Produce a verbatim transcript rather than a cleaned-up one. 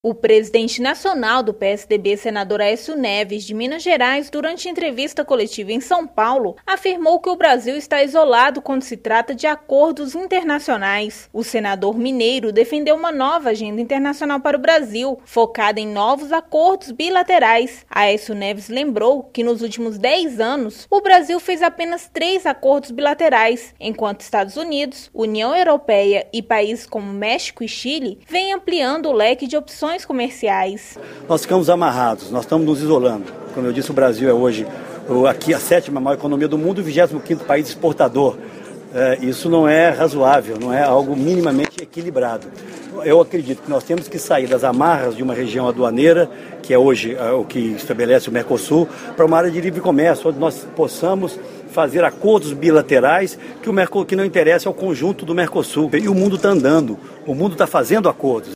O presidente nacional do P S D B, senador Aécio Neves, de Minas Gerais, durante entrevista coletiva em São Paulo, afirmou que o Brasil está isolado quando se trata de acordos internacionais. O senador mineiro defendeu uma nova agenda internacional para o Brasil, focada em novos acordos bilaterais. Aécio Neves lembrou que nos últimos dez anos, o Brasil fez apenas três acordos bilaterais, enquanto Estados Unidos, União Europeia e países como México e Chile vêm ampliando o leque de opções comerciais. Nós ficamos amarrados, nós estamos nos isolando. Como eu disse, o Brasil é hoje aqui a sétima maior economia do mundo e o vigésimo quinto país exportador. É, isso não é razoável, não é algo minimamente equilibrado. Eu acredito que nós temos que sair das amarras de uma região aduaneira, que é hoje é, o que estabelece o Mercosul, para uma área de livre comércio, onde nós possamos fazer acordos bilaterais que, o Mercosul, que não interessa ao conjunto do Mercosul. E o mundo está andando, o mundo está fazendo acordos.